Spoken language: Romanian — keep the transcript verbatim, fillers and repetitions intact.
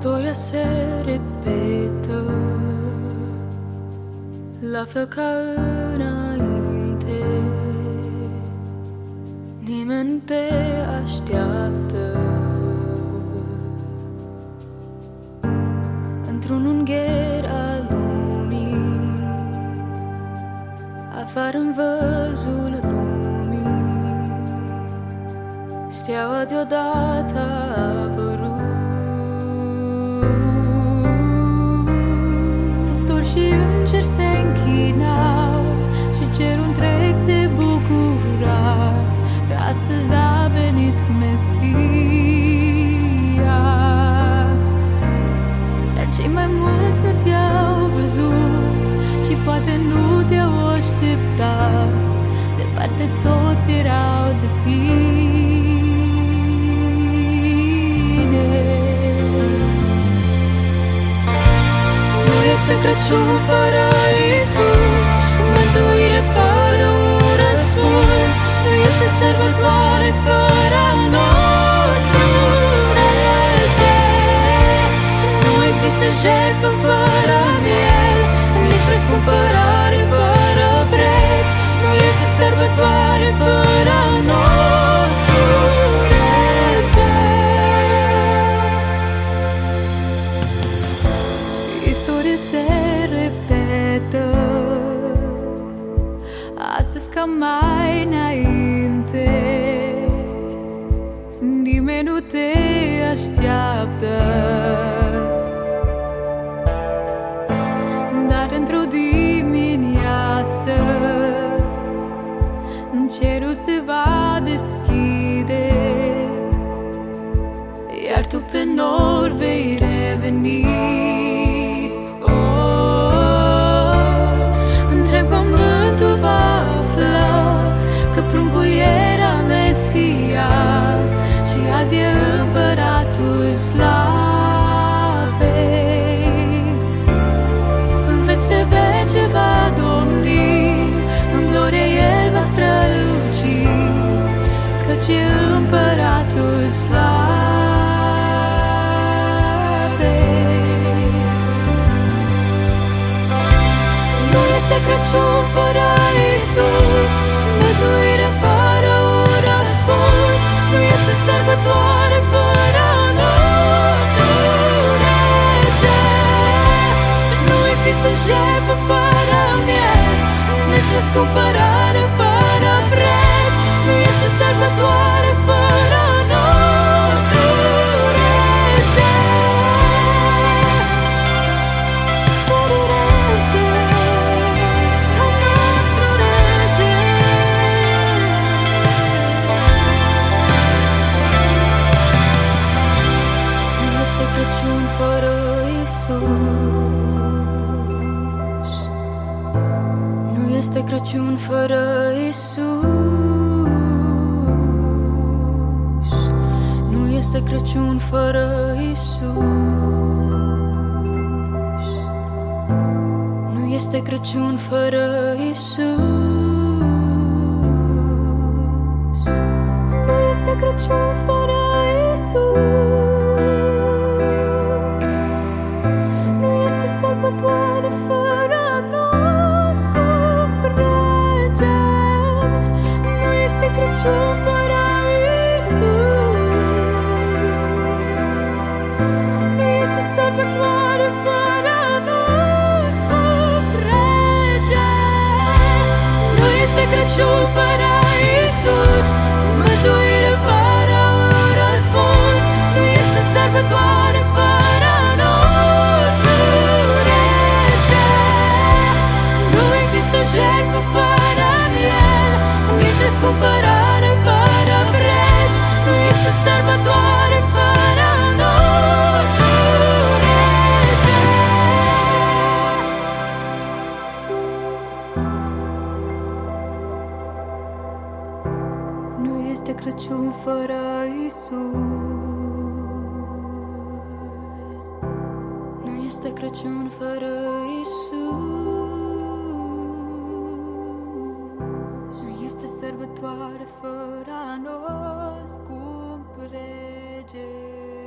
Istoria se repetă, la fel ca înainte. Nimeni nu te așteaptă într-un ungher al lumii, afară în văzul lumii. Steaua deodată a apărut, păstori și îngeri se închinau și cerul întreg se bucura că astăzi a venit Mesia. Dar cei mai mulți nu te-au văzut și poate nu te-au așteptat, departe toți erau de tine. Nu este Crăciun fără Iisus, mântuire fără un răspuns. Nu este sărbătoare fără al nostru rege. Nu există jertfă fără miel, nici răscumpărare fără preț. Nu este sărbătoare fără al nostru rege. Istoria se repetă, astăzi ca mai înainte. Nimeni nu te așteaptă, dar într-o dimineață cerul se va deschide, iar tu pe nor vei reveni. Oh, întreg pământul va afla că pruncul era Mesia și azi e împăratul slavei. În veci de vece va domni, în glorie El va străluci, căci e împăratul slavei. Nu este Crăciun fără Iisus, mântuire fără un răspuns. Nu este sărbătoare fără al nostru rege. Nu există jertfă fără miel, nici răscumpărare fără preț. Nu este sărbătoare fără al nostru rege. Rege, al nostru rege. Nu este Crăciun fără Iisus. Nu este Crăciun fără Iisus. Nu este Crăciun fără Iisus. Nu este Crăciun fără Iisus. Nu este Crăciun fără Iisus. Nu este sărbătoare fără a noi, scump rege. Nu este Crăciun fără Iisus. Nu este sărbătoare fără a noi, scump rege. Nu este Crăciun fără Iisus, mântuire fără un răspuns. Nu este sărbătoare fără al nostru rege. Nu există jertfă fără miel, nici răscumpărare fără preț. Nu este sărbătoare fără al nostru rege. Nu este Crăciun fără Iisus. Nu este Crăciun fără Iisus. Nu este sărbătoare fără a noi, scump rege.